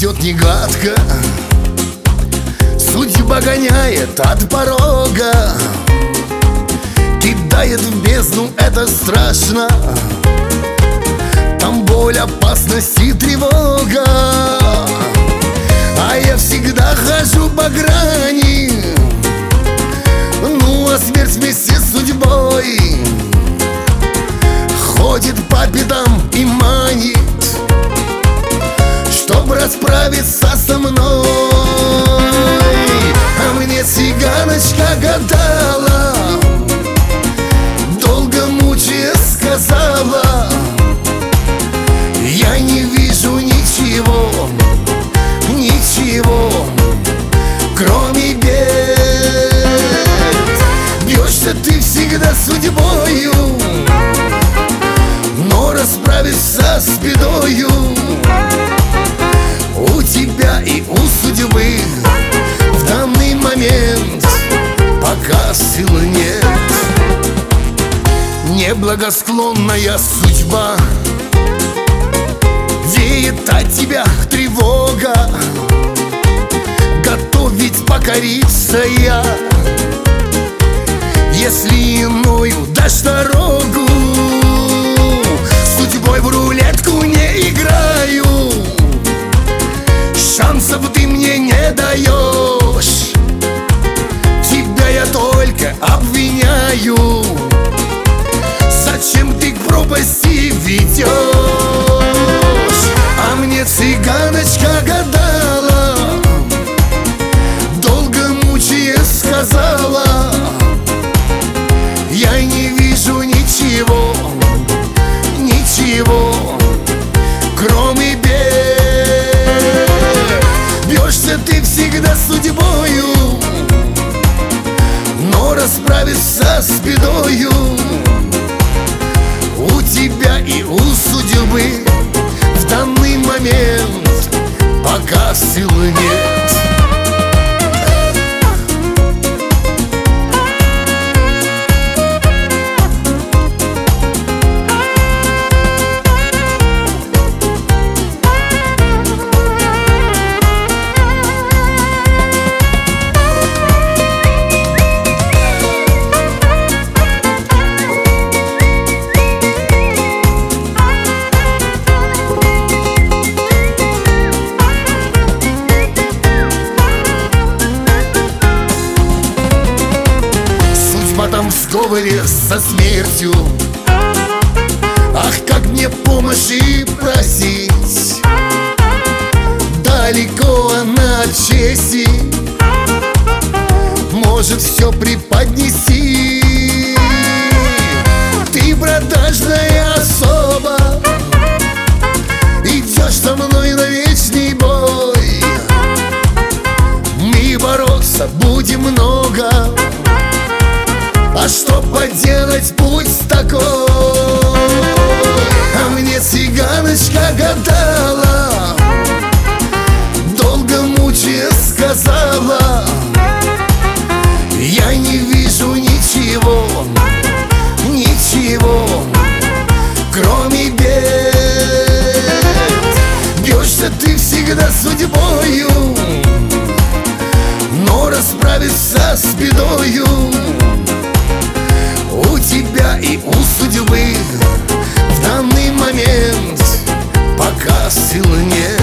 идет негладко, судьба гоняет от порога, кидает в бездну, это страшно. Там боль, опасность и тревога, а я всегда хожу по грани. Ну а смерть вместе с судьбой ходит по пятам и манит, чтоб расправиться со мной. А мне цыганочка гадала, долго мучаясь сказала: я не вижу ничего, ничего, кроме бед. Бьешься ты всегда судьбою, но расправишься с бедою. У тебя и у судьбы в данный момент пока сил нет. Неблагосклонная судьба, веет от тебя тревога. Готов ведь покориться я, если иною дашь дорогу. Судьбой в рулетку не играю, шансов ты мне не даешь. Тебя я только обвиняю, зачем ты к пропасти ведешь? А мне цыганочка гадала, долго мучаясь сказала: я не вижу ничего, ничего, кроме бед. Бьешься ты всегда судьбою, но расправишься с бедою. У тебя и у судьбы в данный момент пока сил нет. Там в сговоре со смертью, ах, как мне помощи просить. Далеко она от чести может все преподнести. Ты продажная особа, идешь со мной на вечный бой. Мы бороться будем много, а что поделать, путь такой. А мне цыганочка гадала, долго мучаясь сказала: я не вижу ничего, ничего, кроме бед. Бьешься ты всегда судьбою, но расправишься с бедою. У тебя и у судьбы в данный момент пока сил нет.